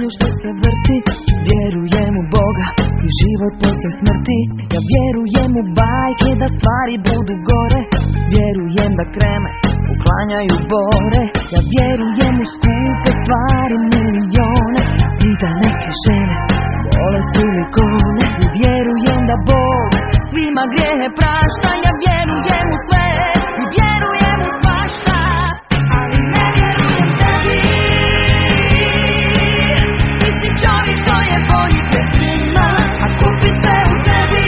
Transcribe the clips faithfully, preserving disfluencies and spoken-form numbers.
zemlju što se vrti. Vjerujem u Boga i život posle smrti. Ja vjerujem u bajke da stvari budu gore. Vjerujem da kreme uklanjaju bore. Ja vjerujem u skupe stvari milione i da neke žene vole silikone. I vjerujem da Bog svima grijehe prašta. Ja vjerujem u sve i vjerujem u svašta, ali ne vjerujem tebi. Ti si čovjek što je bolji pred svima, a kupi sve u tebi,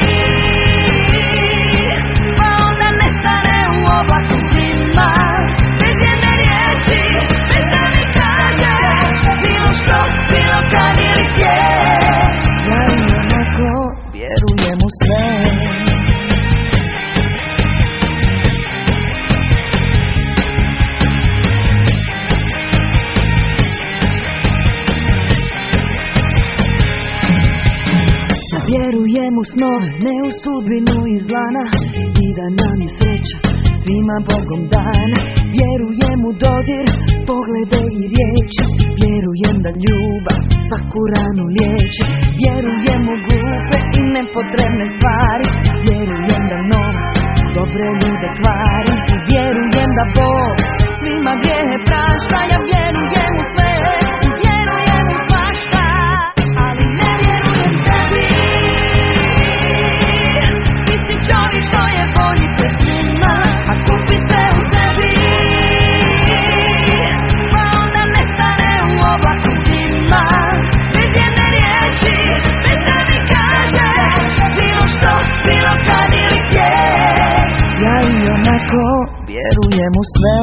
pa onda nestane u oblaku zima. Bez jedne riječi, bez da mi kažeš bilo što, bilo kad ili gdje. Ja ionako vjerujem u sve. Vjerujem u snove, ne u sudbinu izlana, i da nam je sreća svima Bogom dana. Vjerujem u dodir, poglede i riječi. Vjerujem da ljubav svaku ranu liječi. Vjerujem u glupe i nepotrebne stvari. Vjerujem da novac dobre ljude kvari. Vjerujem da Bog svima grijehe prašta. Ja vjerujem u sve i vjerujem u svašta, ali ne vjerujem tebi. Čovjek što je bolji pred svima, a kupi sve u tebi, pa onda nestane u oblaku zima. Bez jedne riječi, bez da mi kažeš bilo što, bilo kad ili gdje. Ja ionako vjerujem u sve.